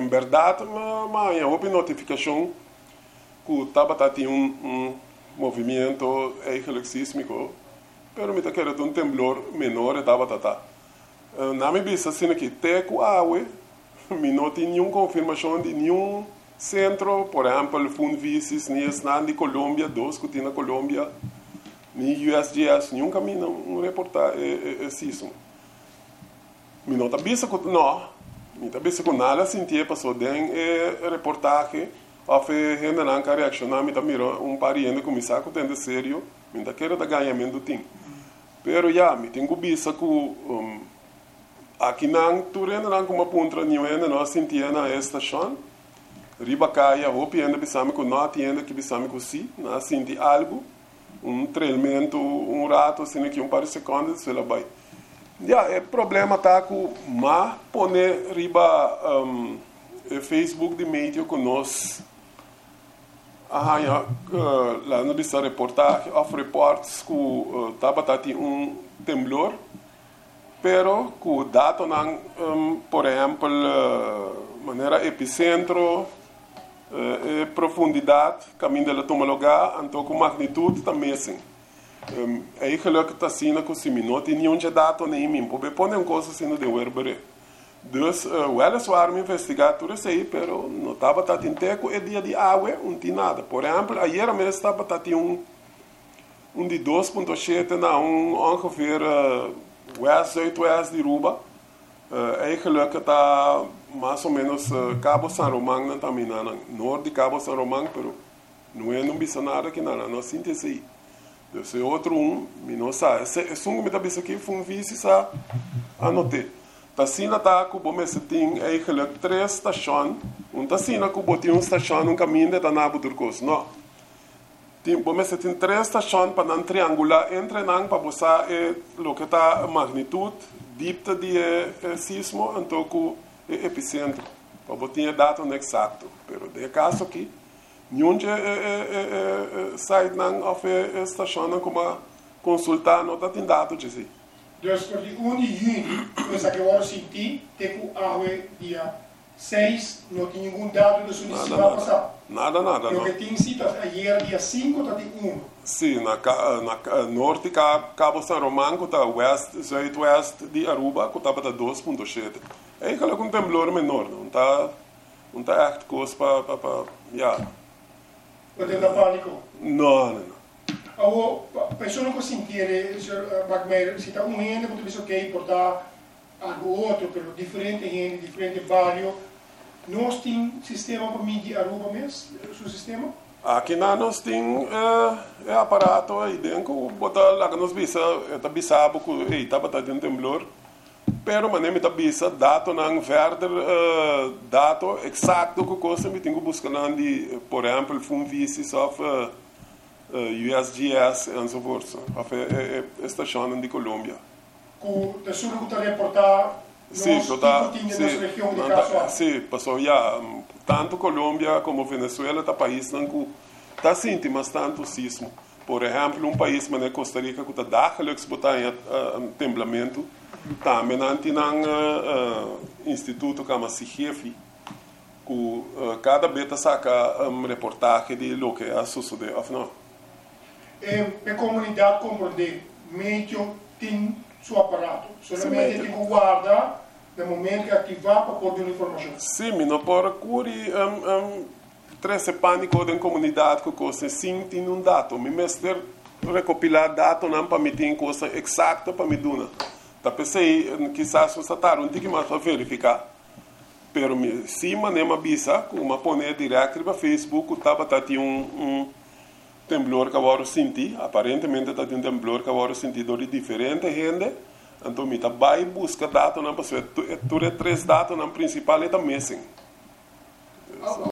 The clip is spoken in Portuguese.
em verdade, mas houve notificação que estava tendo movimento eigenlijk sísmico, pero me quero um temblor menor estava na minha vista assim que até com a água, me não tem nenhuma confirmação de nenhum centro, por exemplo, Funvisis, nem de Colômbia, dois que tem na Colômbia, nem USGS, nenhum caminho, reportagem sísmico. Me não está vista com nada, sentia passou den reportagem, of gente não quer reaccionar, me está mirando pariente começar com tendo sério, me está querendo ganhamento tem. Pero me tenho vista com aqui não, tu ainda não como ponto nenhum ainda não sentia na estação, riba caia, hope ainda pensamos que não tinha que pensamos que sim, não senti algo, treinamento, rato, assim que par de segundos, sei lá vai. O problema está com mas poner riba Facebook de meio que nós lá no dessa reportagem of reports que estava tendo temblor, pero que o dado não, por exemplo, maneira epicentro, profundidade, caminho da toma lugar, então com magnitude também assim. Aí geluk está sendo que se não tem nenhum dado nem mim, porque põe uma coisa assim de werbere. Dus weliswaar me investigar tudo isso aí, pero não estava tendo teco é dia de água, não tem nada. Por exemplo, ayer mesmo estava tendo de 2.7 na ongeveer west-zuidwest de Aruba. Aí geluk está mais ou menos Cabo San Román também, norte de Cabo San Román, pero não bisa nada que nada, não sinto isso aí. Esse outro me não sabe. Esse me está pensando que foi vice a anotei. Tassina tá com bom esse tem eigenlijk 3 estações. Tassina com botinho uma estação caminho de Tanabo Turcos. Não. Tem bom esse tem 3 estações para não triangular entre não para buscar o que tá a magnitude, dipta de sismo, então com epicentro. Para botinho data exato. Pero de caso aqui nenhum site não oferece estação como consultar não está tendo dado de si. Dus voor die 1 de juni, dus dat je senti, teco água dia 6, não tinha nenhum dado de solicitação passar. Nada. O que tinha sido ayer dia 5, está de 1. Sim, na norte Cabo San Román, que está west de Aruba, que estava 2.7. Aí que com temblor menor, não está echt coisa para Wat is dat panico? Não. A pessoa que sentir, se está gente, porque diz ok, portar algo outro, pero diferente gente, diferente barrio. Nós temos sistema para medir Aruba mesmo, seu sistema? Aqui nós temos aparato aí dentro, botar lá que nós bisa, está bisabo que estava tendo temblor, pero manem está bisa, dado não verde, dado exato que coisa me tenho buscando de, por exemplo, Funvisis of USGS enzovoort, of estação de Colômbia. De sul que está reportar nessa região de caso. Sim, passou já tanto Colômbia como Venezuela, tá país não está sentindo bastante sismo. Por exemplo, país como Costa Rica que está dagelijks botar em temblamento, também tem instituto como CIGEFI, que cada vez saca reportagem de lo que sucedeu, não? A comunidade compreende, meio tem seu aparato, somente tem que guardar no momento que ativar para pôr uma informação. Sim, não pode curir trazer pânico da comunidade que coisa sim tem dado, me mestre recopilar dados não para me ter coisa exata para me dar. Tá pensei, quizás você está um pouco mais para verificar. Pero sim, nem uma bisa, uma pone direto para Facebook, estava tendo temblor que agora senti, aparentemente está tendo temblor que agora senti de diferente gente, então me tá vai buscar dados não para ser, 3 dados não principal é da missing.